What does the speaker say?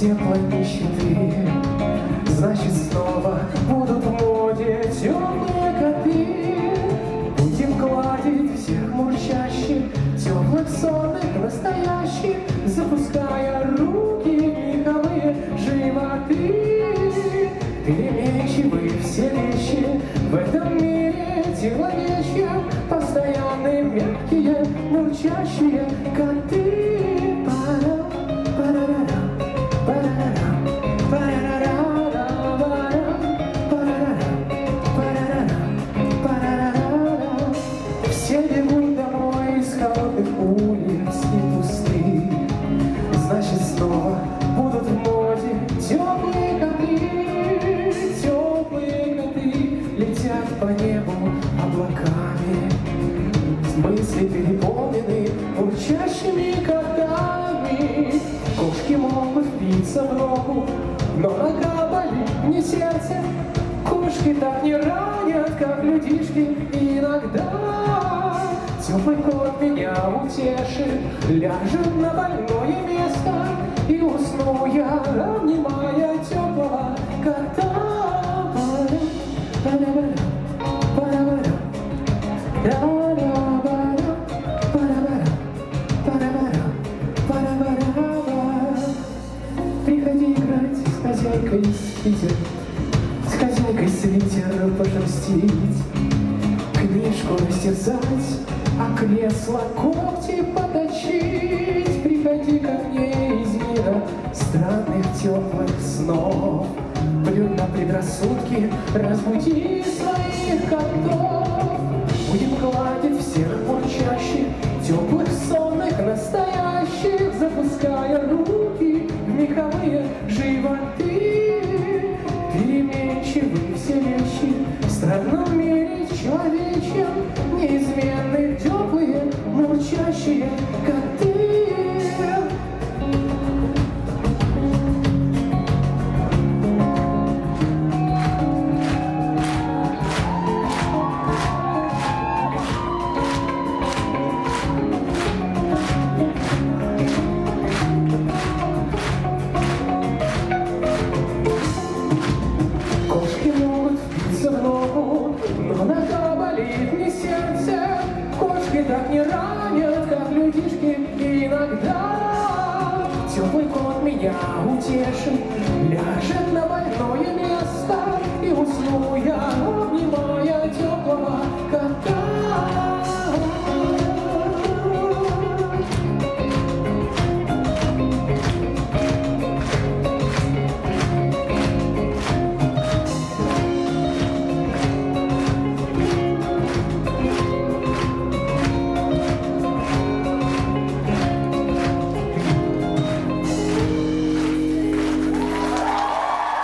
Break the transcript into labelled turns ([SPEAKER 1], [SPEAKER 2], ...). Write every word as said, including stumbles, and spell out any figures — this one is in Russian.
[SPEAKER 1] теплой нищеты. Значит, снова будут в моде теплые коты. Будем гладить всех мурчащих, теплых, сонных, настоящих, запуская руки в меховые животы. Переменчивые все вещи в этом мире человечьем, постоянные, мягкие, мурчащие коты. Все бегут домой из холодных улиц и пустых. Значит, снова будут в моде теплые коты. Теплые коты летят по небу облаками. Мысли переполнены мурчащими котами. Кошки могут впиться в ногу, но нога болит не сердце. Кошки так не ранят, как людишки иногда. Теплый кот меня утешит, ляжет на больное место, и усну я, обнимая теплого кота. Приходи играть с хозяйкой свитер, с хозяйкой свитер пошерстить, книжку растерзать, а кресло когти поточить. Приходи ко мне из мира странных теплых снов, плюнь на предрассудки, разбуди своих котов. Будем гладить всех мурчащих, теплых, сонных, настоящих, запуская руки в меховые животы. Переменчивые все вещи в странном мире человечьем, неизменные, теплые, мурчащие коты. Но нога болит не сердце, кошки так не ранят, как людишки иногда. Теплый кот меня утешит, ляжет на